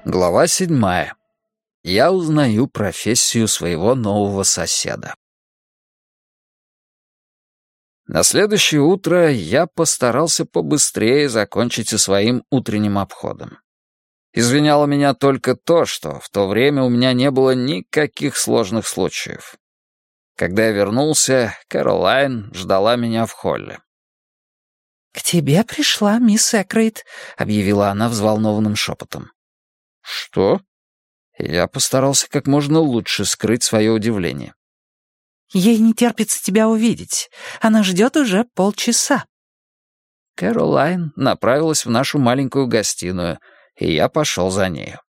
Глава 7. Я узнаю профессию своего нового соседа. На следующее утро я постарался побыстрее закончить со своим утренним обходом. Извиняло меня только то, что в то время у меня не было никаких сложных случаев. Когда я вернулся, Кэролайн ждала меня в холле. «К тебе пришла мисс Экрейд», — объявила она взволнованным шепотом. «Что?» Я постарался как можно лучше скрыть свое удивление. «Ей не терпится тебя увидеть. Она ждет уже полчаса». Кэролайн направилась в нашу маленькую гостиную, и я пошел за нею.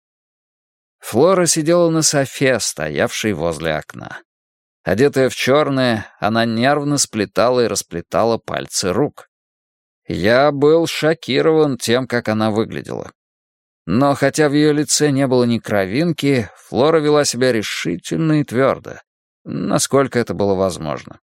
Флора сидела на софе, стоявшей возле окна. Одетая в черное, она нервно сплетала и расплетала пальцы рук. Я был шокирован тем, как она выглядела. Но хотя в ее лице не было ни кровинки, Флора вела себя решительно и твердо, насколько это было возможно.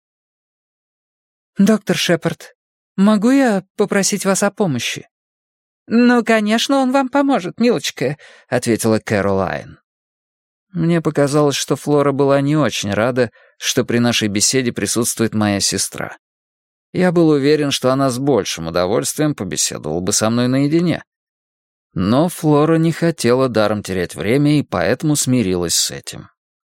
«Доктор Шепард, могу я попросить вас о помощи?» «Ну, конечно, он вам поможет, милочка», — ответила Кэролайн. Мне показалось, что Флора была не очень рада, что при нашей беседе присутствует моя сестра. Я был уверен, что она с большим удовольствием побеседовала бы со мной наедине. Но Флора не хотела даром терять время и поэтому смирилась с этим.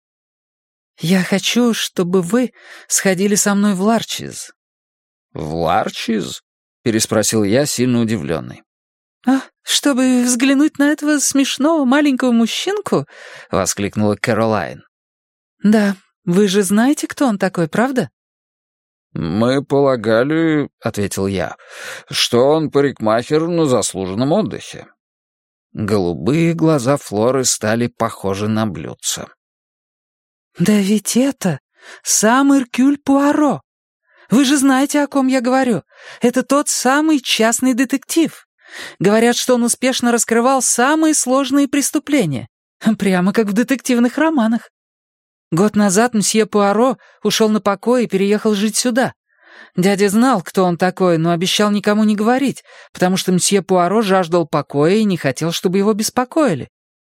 «Я хочу, чтобы вы сходили со мной в Ларчиз». «В Ларчиз?» — переспросил я, сильно удивленный. Чтобы взглянуть на этого смешного маленького мужчинку?» — воскликнула Кэролайн. «Да, вы же знаете, кто он такой, правда?» «Мы полагали, — ответил я, — что он парикмахер на заслуженном отдыхе». Голубые глаза Флоры стали похожи на блюдца. «Да ведь это сам Эркюль Пуаро. Вы же знаете, о ком я говорю. Это тот самый частный детектив. Говорят, что он успешно раскрывал самые сложные преступления. Прямо как в детективных романах. Год назад мсье Пуаро ушел на покой и переехал жить сюда. Дядя знал, кто он такой, но обещал никому не говорить, потому что мсье Пуаро жаждал покоя и не хотел, чтобы его беспокоили».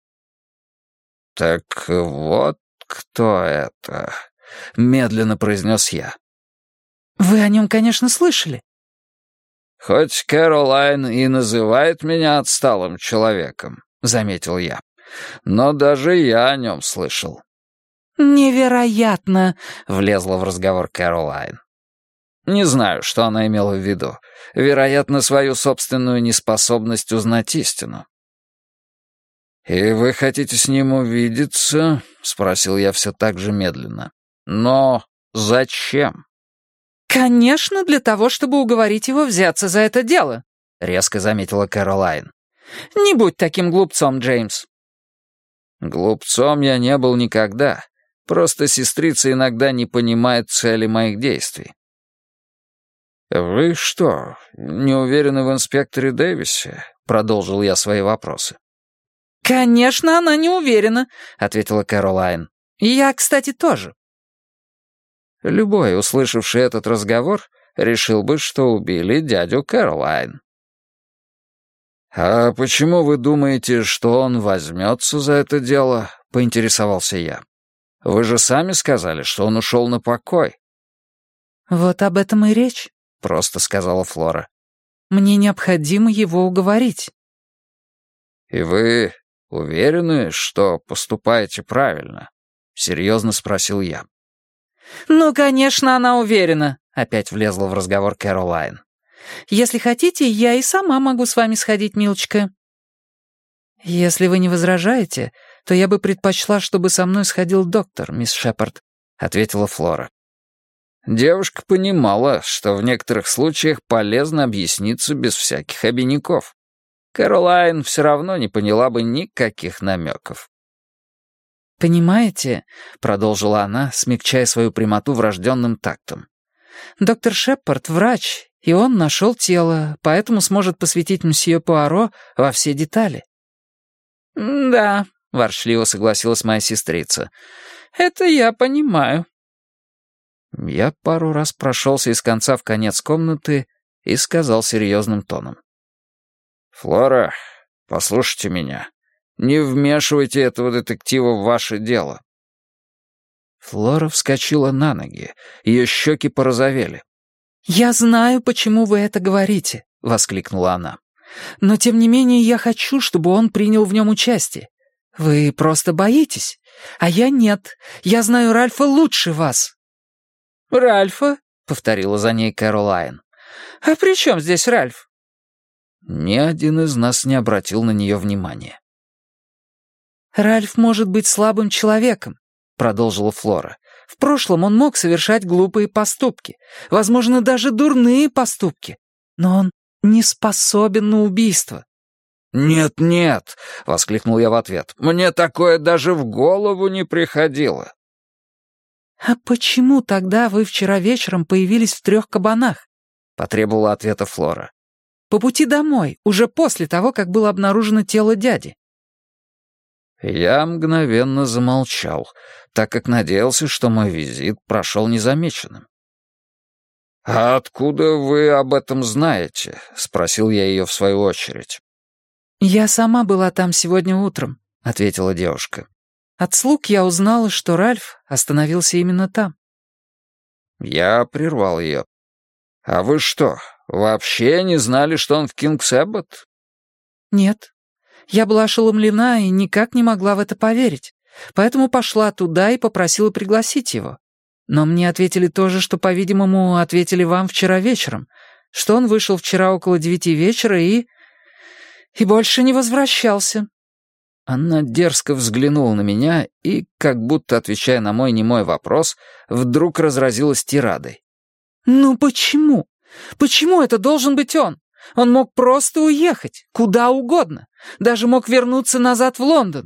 «Так вот кто это», — медленно произнес я. «Вы о нем, конечно, слышали». «Хоть Кэролайн и называет меня отсталым человеком», — заметил я, — «но даже я о нем слышал». «Невероятно!» — влезла в разговор Кэролайн. Не знаю, что она имела в виду. Вероятно, свою собственную неспособность узнать истину. «И вы хотите с ним увидеться?» — спросил я все так же медленно. «Но зачем?» «Конечно, для того, чтобы уговорить его взяться за это дело», — резко заметила Кэролайн. «Не будь таким глупцом, Джеймс». «Глупцом я не был никогда. Просто сестрица иногда не понимает цели моих действий». «Вы что, не уверены в инспекторе Дэвисе?» — продолжил я свои вопросы. «Конечно, она не уверена», — ответила Кэролайн. «Я, кстати, тоже». Любой, услышавший этот разговор, решил бы, что убили дядю Кэролайн. «А почему вы думаете, что он возьмется за это дело?» — поинтересовался я. «Вы же сами сказали, что он ушел на покой». «Вот об этом и речь», — просто сказала Флора. «Мне необходимо его уговорить». «И вы уверены, что поступаете правильно?» — серьезно спросил я. «Ну, конечно, она уверена», — опять влезла в разговор Кэролайн. «Если хотите, я и сама могу с вами сходить, милочка». «Если вы не возражаете, то я бы предпочла, чтобы со мной сходил доктор, мисс Шепард», — ответила Флора. Девушка понимала, что в некоторых случаях полезно объясниться без всяких обиняков. Кэролайн все равно не поняла бы никаких намеков. «Понимаете», — продолжила она, смягчая свою прямоту врожденным тактом, «доктор Шепард — врач, и он нашел тело, поэтому сможет посвятить мсье Пуаро во все детали». «Да», — ворчливо согласилась моя сестрица, — «это я понимаю». Я пару раз прошелся из конца в конец комнаты и сказал серьезным тоном. «Флора, послушайте меня. Не вмешивайте этого детектива в ваше дело». Флора вскочила на ноги, ее щеки порозовели. «Я знаю, почему вы это говорите», — воскликнула она. «Но тем не менее я хочу, чтобы он принял в нем участие. Вы просто боитесь, а я нет. Я знаю Ральфа лучше вас». «Ральфа?» — повторила за ней Кэролайн. «А при чем здесь Ральф?» Ни один из нас не обратил на нее внимания. «Ральф может быть слабым человеком», — продолжила Флора. «В прошлом он мог совершать глупые поступки, возможно, даже дурные поступки, но он не способен на убийство». «Нет, нет», — воскликнул я в ответ, — «мне такое даже в голову не приходило». «А почему тогда вы вчера вечером появились в 3 кабанах?» — потребовала ответа Флора. «По пути домой, уже после того, как было обнаружено тело дяди». Я мгновенно замолчал, так как надеялся, что мой визит прошел незамеченным. «А откуда вы об этом знаете?» — спросил я ее в свою очередь. «Я сама была там сегодня утром», — ответила девушка. «От слуг я узнала, что Ральф остановился именно там». Я прервал ее. «А вы что, вообще не знали, что он в Кингс-Эббот?» «Нет. Я была ошеломлена и никак не могла в это поверить, поэтому пошла туда и попросила пригласить его. Но мне ответили то же, что, по-видимому, ответили вам вчера вечером, что он вышел вчера около 9 вечера и больше не возвращался». Она дерзко взглянула на меня и, как будто отвечая на мой немой вопрос, вдруг разразилась тирадой. «Ну почему? Почему это должен быть он? Он мог просто уехать, куда угодно. Даже мог вернуться назад в Лондон».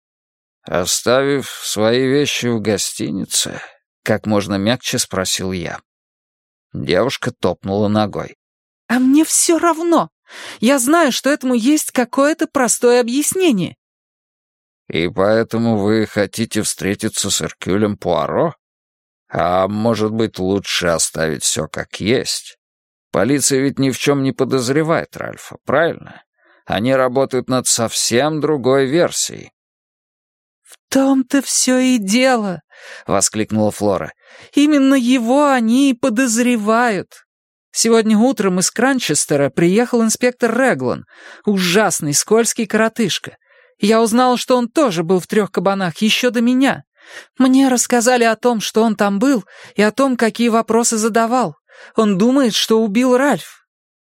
«Оставив свои вещи в гостинице?» — как можно мягче спросил я. Девушка топнула ногой. «А мне все равно. Я знаю, что этому есть какое-то простое объяснение». «И поэтому вы хотите встретиться с Эркюлем Пуаро? А может быть, лучше оставить все как есть? Полиция ведь ни в чем не подозревает Ральфа, правильно? Они работают над совсем другой версией». «В том-то все и дело», — воскликнула Флора. «Именно его они и подозревают. Сегодня утром из Кранчестера приехал инспектор Реглан, ужасный скользкий коротышка. Я узнала, что он тоже был в 3 кабанах еще до меня. Мне рассказали о том, что он там был, и о том, какие вопросы задавал. Он думает, что убил Ральф».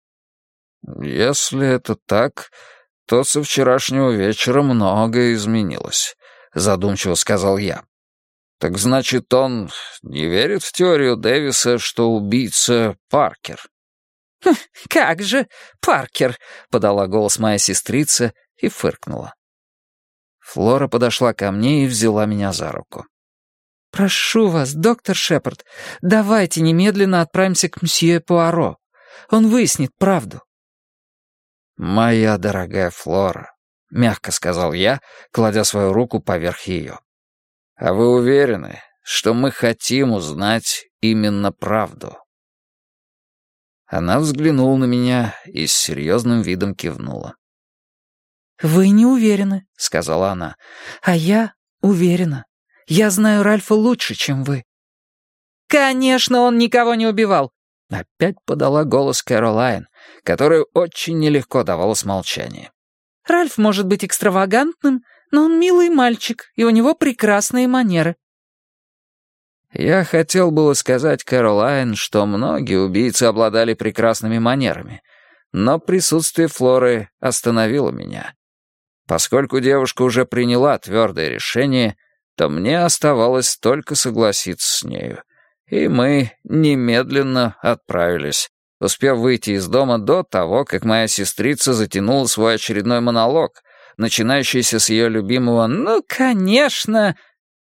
«Если это так, то со вчерашнего вечера многое изменилось», — задумчиво сказал я. «Так значит, он не верит в теорию Дэвиса, что убийца Паркер?» «Как же, Паркер!» — подала голос моя сестрица и фыркнула. Флора подошла ко мне и взяла меня за руку. «Прошу вас, доктор Шепард, давайте немедленно отправимся к мсье Пуаро. Он выяснит правду». «Моя дорогая Флора», — мягко сказал я, кладя свою руку поверх ее. «А вы уверены, что мы хотим узнать именно правду?» Она взглянула на меня и с серьезным видом кивнула. «Вы не уверены», — сказала она, — «а я уверена. Я знаю Ральфа лучше, чем вы». «Конечно, он никого не убивал», — опять подала голос Кэролайн, которая очень нелегко давалось молчание. «Ральф может быть экстравагантным, но он милый мальчик, и у него прекрасные манеры». Я хотел было сказать Кэролайн, что многие убийцы обладали прекрасными манерами, но присутствие Флоры остановило меня. Поскольку девушка уже приняла твердое решение, то мне оставалось только согласиться с нею, и мы немедленно отправились, успев выйти из дома до того, как моя сестрица затянула свой очередной монолог, начинающийся с ее любимого «ну, конечно».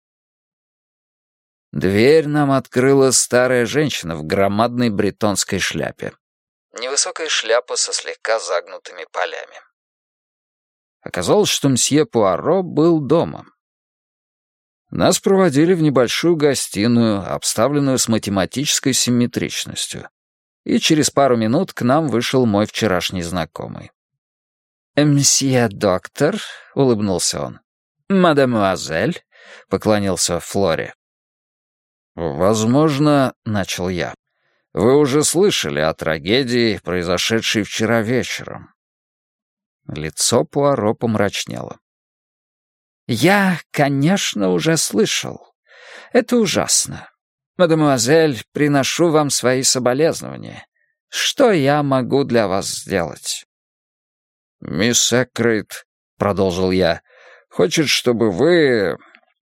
Дверь нам открыла старая женщина в громадной бретонской шляпе. Невысокая шляпа со слегка загнутыми полями. Оказалось, что мсье Пуаро был дома. Нас проводили в небольшую гостиную, обставленную с математической симметричностью. И через пару минут к нам вышел мой вчерашний знакомый. «Мсье доктор», — улыбнулся он. «Мадемуазель», — поклонился Флоре. «Возможно, — начал я, — вы уже слышали о трагедии, произошедшей вчера вечером». Лицо Пуаро помрачнело. «Я, конечно, уже слышал. Это ужасно. Мадемуазель, приношу вам свои соболезнования. Что я могу для вас сделать?» «Мисс Экрейд, — продолжил я, — хочет, чтобы вы...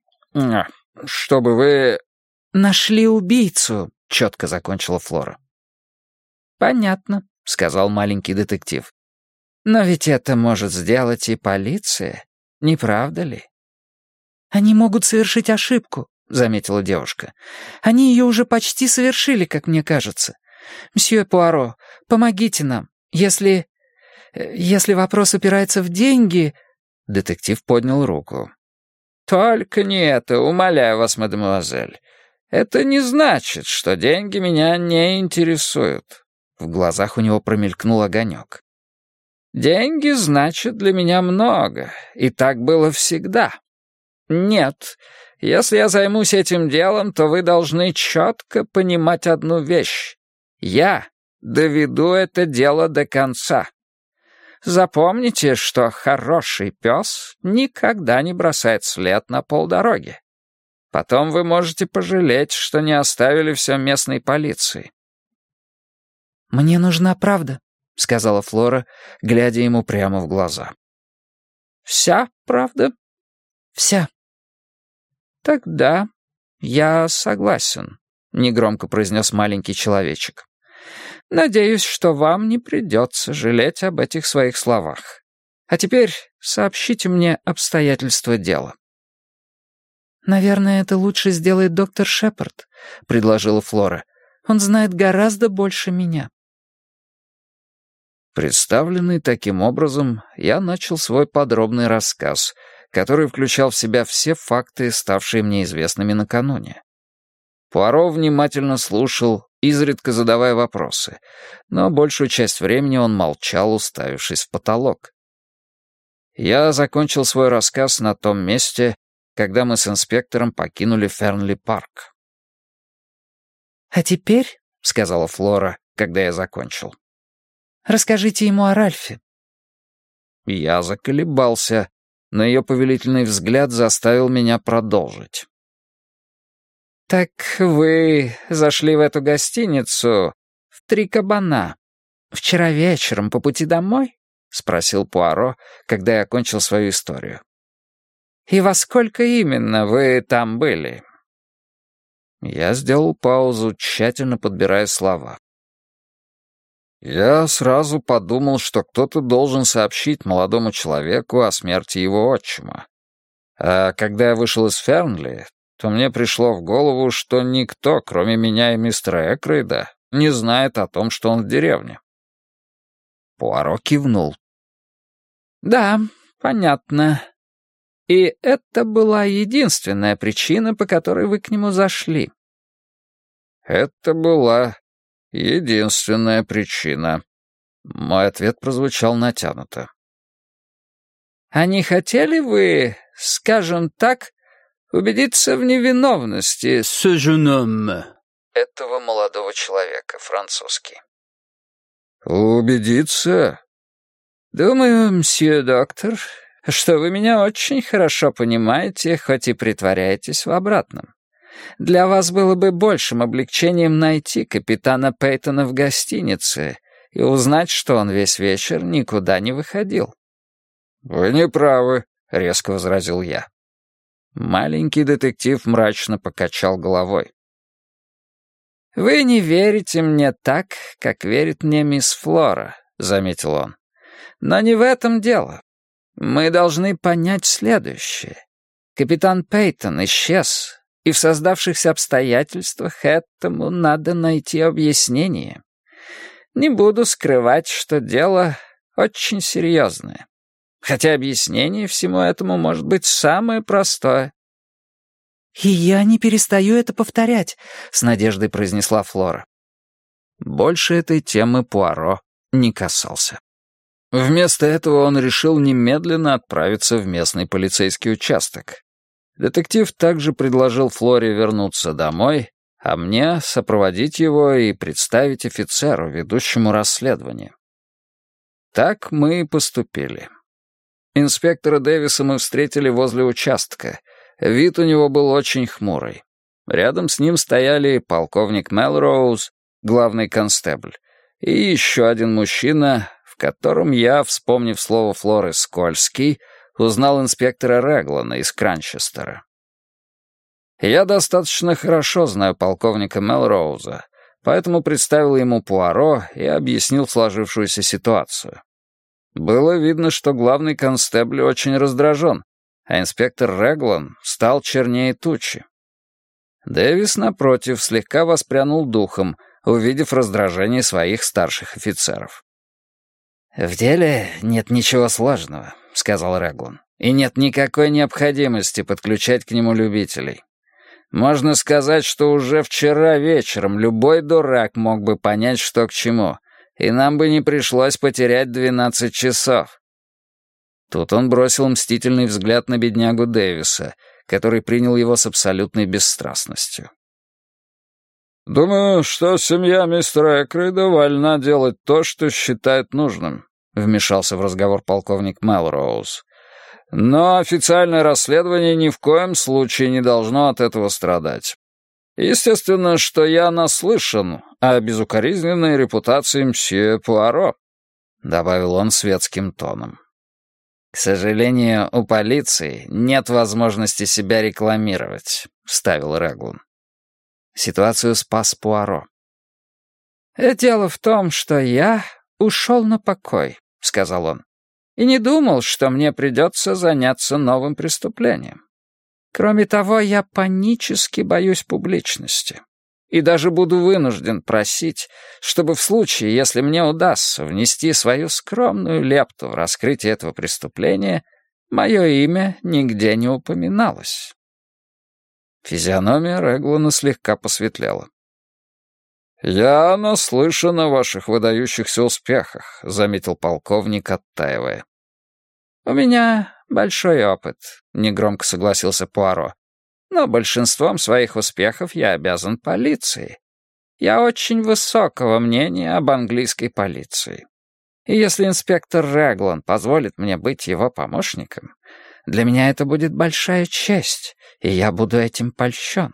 «Нашли убийцу», — четко закончила Флора. «Понятно», — сказал маленький детектив. «Но ведь это может сделать и полиция, не правда ли?» «Они могут совершить ошибку», — заметила девушка. «Они ее уже почти совершили, как мне кажется. Мсье Пуаро, помогите нам. Если вопрос упирается в деньги...» Детектив поднял руку. «Только не это, умоляю вас, мадемуазель. Это не значит, что деньги меня не интересуют». В глазах у него промелькнул огонек. «Деньги значат для меня много, и так было всегда. Нет, если я займусь этим делом, то вы должны четко понимать одну вещь. Я доведу это дело до конца. Запомните, что хороший пес никогда не бросает след на полдороги. Потом вы можете пожалеть, что не оставили все местной полиции». «Мне нужна правда», — сказала Флора, глядя ему прямо в глаза. «Вся правда?» «Вся». «Тогда я согласен», — негромко произнес маленький человечек. «Надеюсь, что вам не придется жалеть об этих своих словах. А теперь сообщите мне обстоятельства дела». «Наверное, это лучше сделает доктор Шепард», — предложила Флора. «Он знает гораздо больше меня». Представленный таким образом, я начал свой подробный рассказ, который включал в себя все факты, ставшие мне известными накануне. Пуаро внимательно слушал, изредка задавая вопросы, но большую часть времени он молчал, уставившись в потолок. Я закончил свой рассказ на том месте, когда мы с инспектором покинули Фернли-парк. «А теперь, — сказала Флора, когда я закончил, — расскажите ему о Ральфе». Я заколебался, но ее повелительный взгляд заставил меня продолжить. «Так вы зашли в эту гостиницу в Три Кабана вчера вечером по пути домой?» — спросил Пуаро, когда я окончил свою историю. «И во сколько именно вы там были?» Я сделал паузу, тщательно подбирая слова. Я сразу подумал, что кто-то должен сообщить молодому человеку о смерти его отчима. А когда я вышел из Фернли, то мне пришло в голову, что никто, кроме меня и мистера Экрейда, не знает о том, что он в деревне. Пуаро кивнул. «Да, понятно. И это была единственная причина, по которой вы к нему зашли?» «Это была единственная причина». Мой ответ прозвучал натянуто. «А не хотели вы, скажем так, убедиться в невиновности ce jeune homme?» Этого молодого человека, французский. «Убедиться?» «Думаю, мсье доктор, что вы меня очень хорошо понимаете, хоть и притворяетесь в обратном. Для вас было бы большим облегчением найти капитана Пейтона в гостинице и узнать, что он весь вечер никуда не выходил». «Вы не правы», — резко возразил я. Маленький детектив мрачно покачал головой. «Вы не верите мне так, как верит мне мисс Флора», — заметил он. «Но не в этом дело. Мы должны понять следующее. Капитан Пейтон исчез, и в создавшихся обстоятельствах этому надо найти объяснение. Не буду скрывать, что дело очень серьезное. Хотя объяснение всему этому может быть самое простое». «И я не перестаю это повторять», — с надеждой произнесла Флора. Больше этой темы Пуаро не касался. Вместо этого он решил немедленно отправиться в местный полицейский участок. Детектив также предложил Флоре вернуться домой, а мне сопроводить его и представить офицеру, ведущему расследование. Так мы и поступили. Инспектора Дэвиса мы встретили возле участка. Вид у него был очень хмурый. Рядом с ним стояли полковник Мелроуз, главный констебль, и еще один мужчина, в котором я, вспомнив слово Флоры «скользкий», узнал инспектора Реглана из Кранчестера. Я достаточно хорошо знаю полковника Мелроуза, поэтому представил ему Пуаро и объяснил сложившуюся ситуацию. Было видно, что главный констебль очень раздражен, а инспектор Реглан стал чернее тучи. Дэвис, напротив, слегка воспрянул духом, увидев раздражение своих старших офицеров. «В деле нет ничего сложного», — сказал Реглан, «и нет никакой необходимости подключать к нему любителей. Можно сказать, что уже вчера вечером любой дурак мог бы понять, что к чему, и нам бы не пришлось потерять 12 часов». Тут он бросил мстительный взгляд на беднягу Дэвиса, который принял его с абсолютной бесстрастностью. «Думаю, что семья мистера Экрейда вольна делать то, что считает нужным», — вмешался в разговор полковник Мелроуз. «Но официальное расследование ни в коем случае не должно от этого страдать. Естественно, что я наслышан о безукоризненной репутации мсье Пуаро», — добавил он светским тоном. «К сожалению, у полиции нет возможности себя рекламировать», — вставил Реглан. Ситуацию спас Пуаро. «Дело в том, что я ушел на покой», — сказал он, «и не думал, что мне придется заняться новым преступлением. Кроме того, я панически боюсь публичности. И даже буду вынужден просить, чтобы в случае, если мне удастся внести свою скромную лепту в раскрытие этого преступления, мое имя нигде не упоминалось». Физиономия Реглана слегка посветлела. «Я наслышан о ваших выдающихся успехах», — заметил полковник, оттаивая. «У меня большой опыт», — негромко согласился Пуаро. «Но большинством своих успехов я обязан полиции. Я очень высокого мнения об английской полиции. И если инспектор Реглан позволит мне быть его помощником, для меня это будет большая честь, и я буду этим польщен».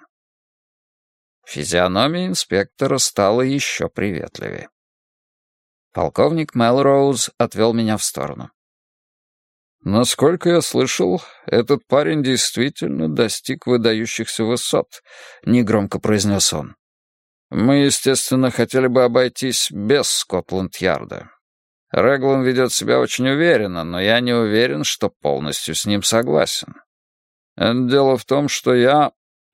Физиономия инспектора стала еще приветливее. Полковник Мелроуз отвел меня в сторону. «Насколько я слышал, этот парень действительно достиг выдающихся высот», — негромко произнес он. «Мы, естественно, хотели бы обойтись без Скотланд-Ярда. Реглан ведет себя очень уверенно, но я не уверен, что полностью с ним согласен. Дело в том, что я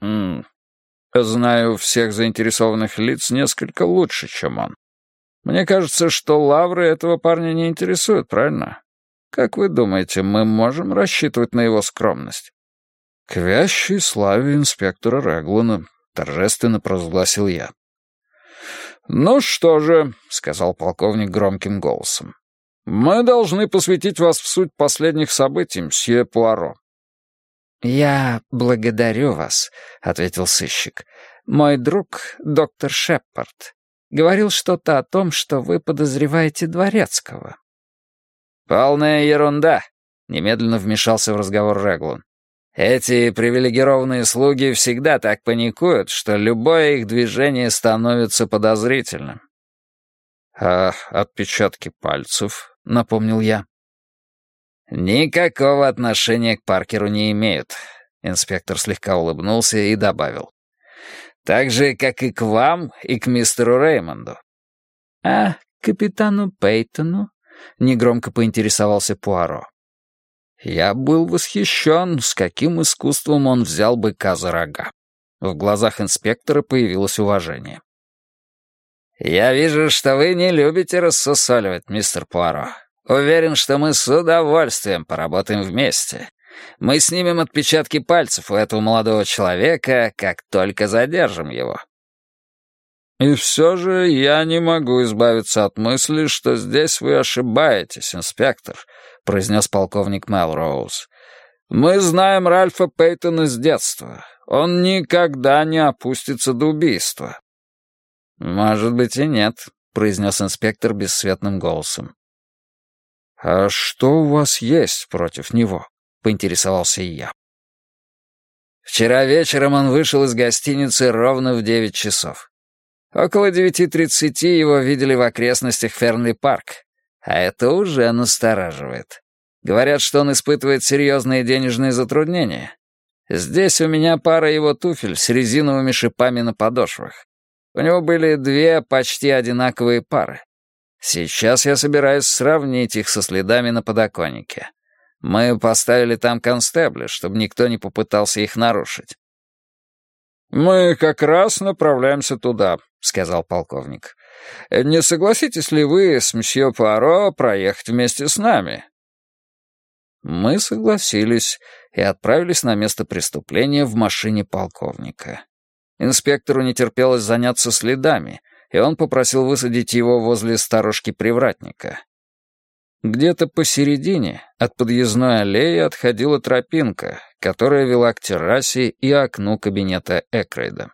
знаю всех заинтересованных лиц несколько лучше, чем он. Мне кажется, что лавры этого парня не интересуют, правильно? Как вы думаете, мы можем рассчитывать на его скромность?» «К вящей славе инспектора Реглана», — торжественно провозгласил я. «Ну что же», — сказал полковник громким голосом, «мы должны посвятить вас в суть последних событий, мсье Пуаро». «Я благодарю вас», — ответил сыщик. «Мой друг, доктор Шеппард, говорил что-то о том, что вы подозреваете Дворецкого». «Полная ерунда», — немедленно вмешался в разговор Реглан. «Эти привилегированные слуги всегда так паникуют, что любое их движение становится подозрительным». «А отпечатки пальцев?» — напомнил я. «Никакого отношения к Паркеру не имеют», — инспектор слегка улыбнулся и добавил. «Так же, как и к вам, и к мистеру Реймонду». «А капитану Пейтону?» — негромко поинтересовался Пуаро. Я был восхищен, с каким искусством он взял быка за рога. В глазах инспектора появилось уважение. «Я вижу, что вы не любите рассусоливать, мистер Пуаро. Уверен, что мы с удовольствием поработаем вместе. Мы снимем отпечатки пальцев у этого молодого человека, как только задержим его». «И все же я не могу избавиться от мысли, что здесь вы ошибаетесь, инспектор», — произнес полковник Мелроуз. «Мы знаем Ральфа Пейтона с детства. Он никогда не опустится до убийства». «Может быть и нет», — произнес инспектор бесцветным голосом. «А что у вас есть против него?» — поинтересовался и я. Вчера вечером он вышел из гостиницы ровно в 9 часов. Около 9:30 его видели в окрестностях Фернли-парк, а это уже настораживает. Говорят, что он испытывает серьезные денежные затруднения. Здесь у меня пара его туфель с резиновыми шипами на подошвах. У него были 2 почти одинаковые пары. Сейчас я собираюсь сравнить их со следами на подоконнике. Мы поставили там констебли, чтобы никто не попытался их нарушить. «Мы как раз направляемся туда», — сказал полковник. «Не согласитесь ли вы с мсье Пуаро проехать вместе с нами?» Мы согласились и отправились на место преступления в машине полковника. Инспектору не терпелось заняться следами, и он попросил высадить его возле сторожки-привратника. Где-то посередине от подъездной аллеи отходила тропинка, которая вела к террасе и окну кабинета Экрейда.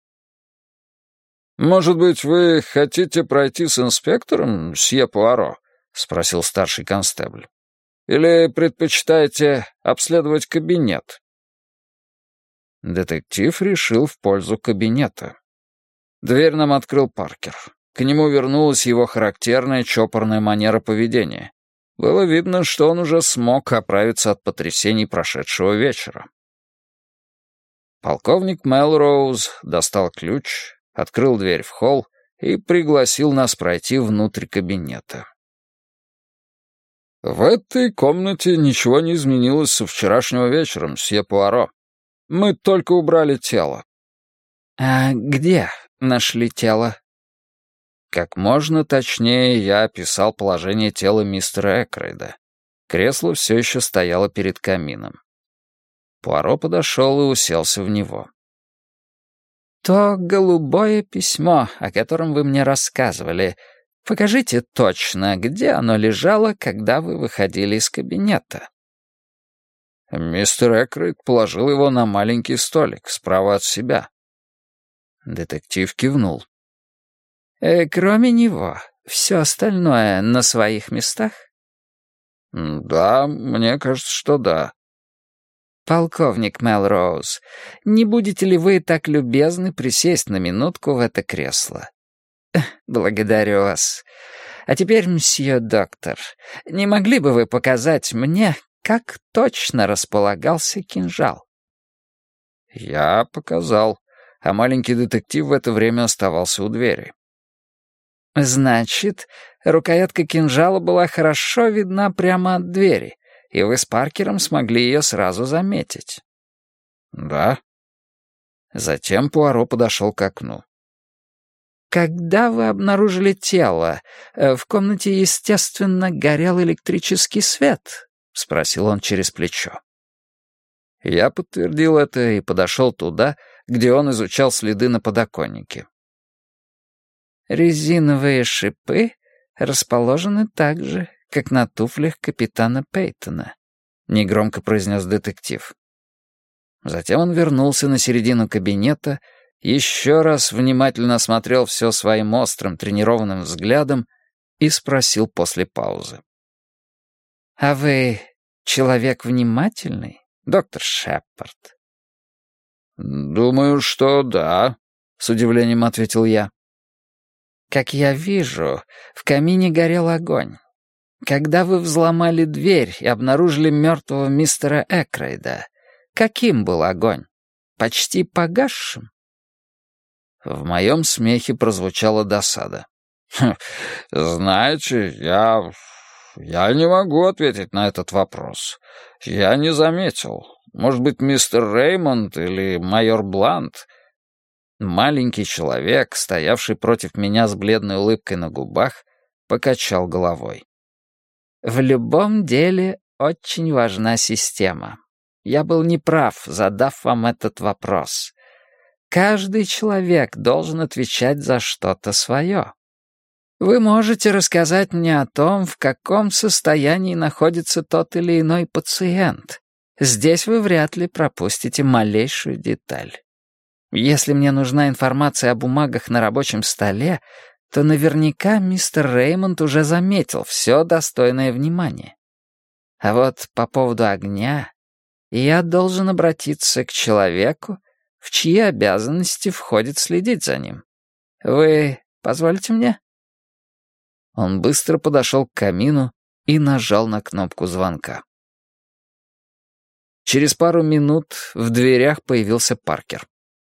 «Может быть, вы хотите пройти с инспектором, мсье Пуаро?» — спросил старший констебль. «Или предпочитаете обследовать кабинет?» Детектив решил в пользу кабинета. Дверь нам открыл Паркер. К нему вернулась его характерная чопорная манера поведения. Было видно, что он уже смог оправиться от потрясений прошедшего вечера. Полковник Мелроуз достал ключ, открыл дверь в холл и пригласил нас пройти внутрь кабинета. «В этой комнате ничего не изменилось со вчерашнего вечера, мсье Пуаро. Мы только убрали тело». «А где нашли тело?» Как можно точнее я описал положение тела мистера Экрейда. Кресло все еще стояло перед камином. Пуаро подошел и уселся в него. «То голубое письмо, о котором вы мне рассказывали, покажите точно, где оно лежало, когда вы выходили из кабинета». Мистер Экрейд положил его на маленький столик справа от себя. Детектив кивнул. «Кроме него, все остальное на своих местах?» «Да, мне кажется, что да». «Полковник Мелроуз, не будете ли вы так любезны присесть на минутку в это кресло?» «Благодарю вас. А теперь, мсье доктор, не могли бы вы показать мне, как точно располагался кинжал?» Я показал, а маленький детектив в это время оставался у двери. «Значит, рукоятка кинжала была хорошо видна прямо от двери, и вы с Паркером смогли ее сразу заметить?» «Да». Затем Пуаро подошел к окну. «Когда вы обнаружили тело, в комнате, естественно, горел электрический свет?» — спросил он через плечо. Я подтвердил это и подошел туда, где он изучал следы на подоконнике. «Резиновые шипы расположены так же, как на туфлях капитана Пейтона», — негромко произнес детектив. Затем он вернулся на середину кабинета, еще раз внимательно осмотрел все своим острым тренированным взглядом и спросил после паузы. «А вы человек внимательный, доктор Шепард?» «Думаю, что да», — с удивлением ответил я. «Как я вижу, в камине горел огонь. Когда вы взломали дверь и обнаружили мертвого мистера Экрейда, каким был огонь? Почти погасшим?» В моем смехе прозвучала досада. «Знаете, я не могу ответить на этот вопрос. Я не заметил. Может быть, мистер Реймонд или майор Блант?» Маленький человек, стоявший против меня с бледной улыбкой на губах, покачал головой. «В любом деле очень важна система. Я был неправ, задав вам этот вопрос. Каждый человек должен отвечать за что-то свое. Вы можете рассказать мне о том, в каком состоянии находится тот или иной пациент. Здесь вы вряд ли пропустите малейшую деталь. Если мне нужна информация о бумагах на рабочем столе, то наверняка мистер Реймонд уже заметил все достойное внимания. А вот по поводу огня я должен обратиться к человеку, в чьи обязанности входит следить за ним. Вы позволите мне?» Он быстро подошел к камину и нажал на кнопку звонка. Через пару минут в дверях появился Паркер.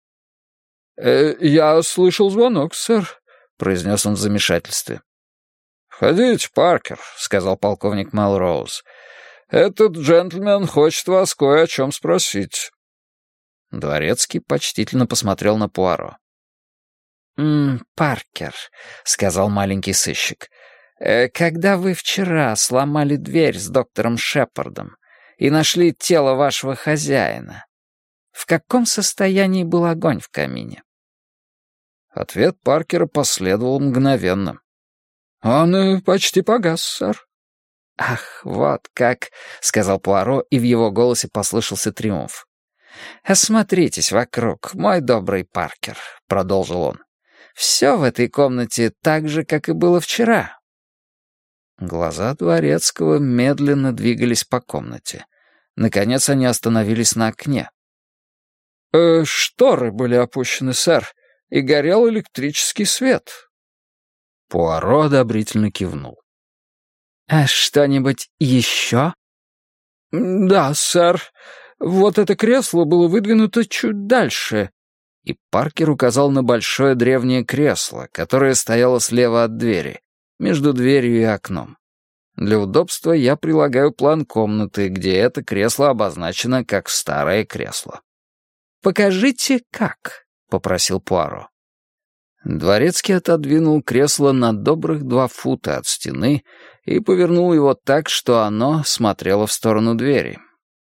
«Я слышал звонок, сэр», — произнес он в замешательстве. «Входите, Паркер», — сказал полковник Мелроуз. «Этот джентльмен хочет вас кое о чем спросить». Дворецкий почтительно посмотрел на Пуаро. «Паркер», — сказал маленький сыщик, — «когда вы вчера сломали дверь с доктором Шепардом и нашли тело вашего хозяина, в каком состоянии был огонь в камине?» Ответ Паркера последовал мгновенно. «Он почти погас, сэр». «Ах, вот как», — сказал Пуаро, и в его голосе послышался триумф. «Осмотритесь вокруг, мой добрый Паркер», — продолжил он. «Все в этой комнате так же, как и было вчера». Глаза Дворецкого медленно двигались по комнате. Наконец они остановились на окне. «Шторы были опущены, сэр, и горел электрический свет». Пуаро одобрительно кивнул. «А что-нибудь еще?» «Да, сэр. Вот это кресло было выдвинуто чуть дальше». И Паркер указал на большое древнее кресло, которое стояло слева от двери, между дверью и окном. Для удобства я прилагаю план комнаты, где это кресло обозначено как старое кресло. «Покажите, как», — попросил Пуаро. Дворецкий отодвинул кресло на добрых 2 фута от стены и повернул его так, что оно смотрело в сторону двери.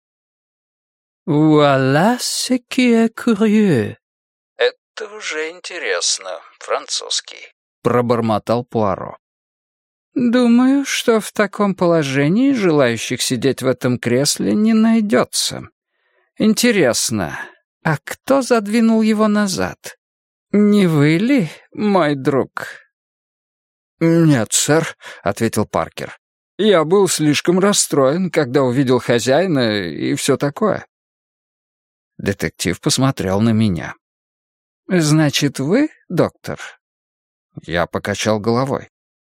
«Voilà ce qui est curieux». «Это уже интересно, французский», — пробормотал Пуаро. «Думаю, что в таком положении желающих сидеть в этом кресле не найдется. Интересно, а кто задвинул его назад? Не вы ли, мой друг?» «Нет, сэр», — ответил Паркер. «Я был слишком расстроен, когда увидел хозяина и все такое». Детектив посмотрел на меня. «Значит, вы, доктор?» Я покачал головой.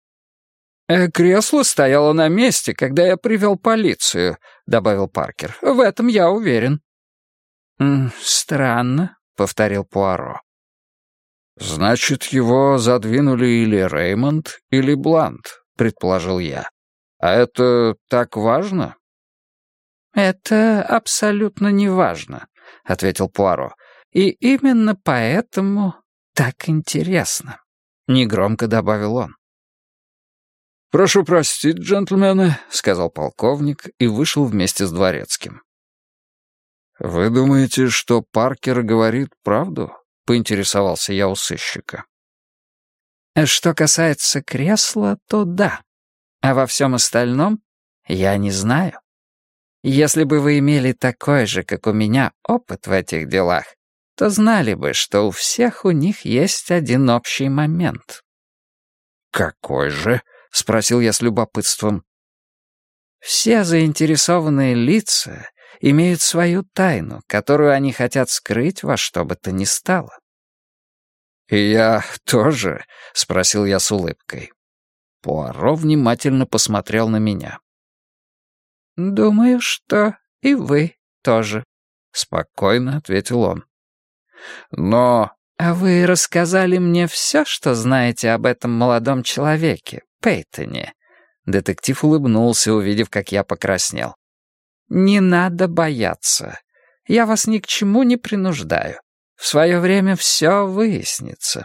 «Кресло стояло на месте, когда я привел полицию», — добавил Паркер. «В этом я уверен». «Странно», — повторил Пуаро. «Значит, его задвинули или Реймонд, или Блант», — предположил я. «А это так важно?» «Это абсолютно не важно», — ответил Пуаро. «И именно поэтому так интересно», — негромко добавил он. «Прошу простить, джентльмены», — сказал полковник и вышел вместе с Дворецким. «Вы думаете, что Паркер говорит правду?» — поинтересовался я у сыщика. «Что касается кресла, то да. А во всем остальном я не знаю. Если бы вы имели такой же, как у меня, опыт в этих делах, то знали бы, что у всех у них есть один общий момент». «Какой же?» — спросил я с любопытством. «Все заинтересованные лица имеют свою тайну, которую они хотят скрыть во что бы то ни стало». «И я тоже?» — спросил я с улыбкой. Пуаро внимательно посмотрел на меня. «Думаю, что и вы тоже», — спокойно ответил он. «Но...» «А вы рассказали мне все, что знаете об этом молодом человеке, Пейтоне?» Детектив улыбнулся, увидев, как я покраснел. «Не надо бояться. Я вас ни к чему не принуждаю. В свое время все выяснится».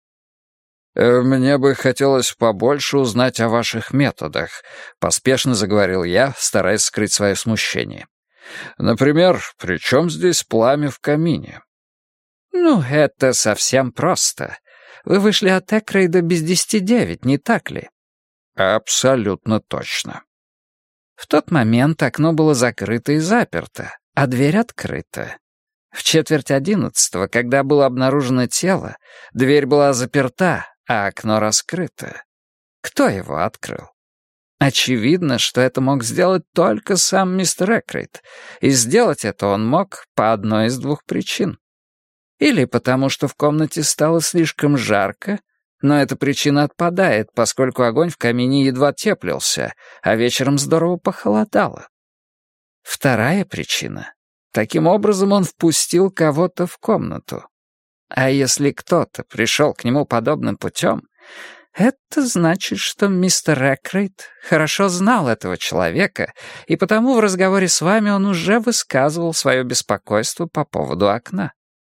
«Мне бы хотелось побольше узнать о ваших методах», — поспешно заговорил я, стараясь скрыть свое смущение. «Например, при чем здесь пламя в камине?» «Ну, это совсем просто. Вы вышли от Экрейда без 10:09, не так ли?» «Абсолютно точно». В тот момент окно было закрыто и заперто, а дверь открыта. В 10:45, когда было обнаружено тело, дверь была заперта, а окно раскрыто. Кто его открыл? Очевидно, что это мог сделать только сам мистер Экрейд, и сделать это он мог по одной из двух причин. Или потому, что в комнате стало слишком жарко, но эта причина отпадает, поскольку огонь в камине едва теплился, а вечером здорово похолодало. Вторая причина. Таким образом он впустил кого-то в комнату. А если кто-то пришел к нему подобным путем, это значит, что мистер Экрейд хорошо знал этого человека, и потому в разговоре с вами он уже высказывал свое беспокойство по поводу окна.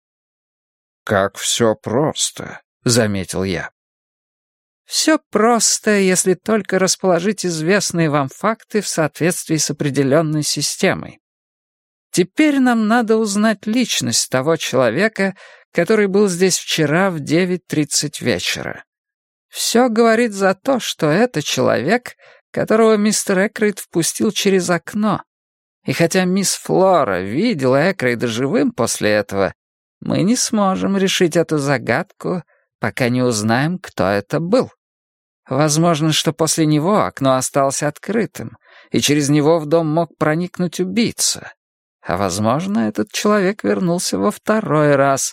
«Как все просто», — заметил я. Все просто, если только расположить известные вам факты в соответствии с определенной системой. Теперь нам надо узнать личность того человека, который был здесь вчера в 9:30 вечера. Все говорит за то, что это человек, которого мистер Экрейд впустил через окно. И хотя мисс Флора видела Экрейда живым после этого, мы не сможем решить эту загадку, пока не узнаем, кто это был. Возможно, что после него окно осталось открытым, и через него в дом мог проникнуть убийца. А возможно, этот человек вернулся во второй раз.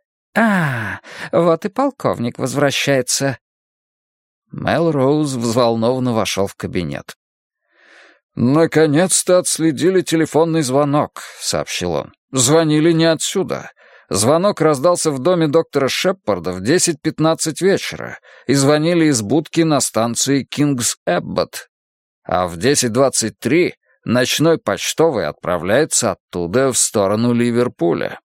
Вот и полковник возвращается. Мелроуз взволнованно вошел в кабинет. «Наконец-то отследили телефонный звонок», — сообщил он. «Звонили не отсюда. Звонок раздался в доме доктора Шеппарда в 10:15 вечера, и звонили из будки на станции Кингс-Эбботт. А в 10:23 ночной почтовый отправляется оттуда в сторону Ливерпуля».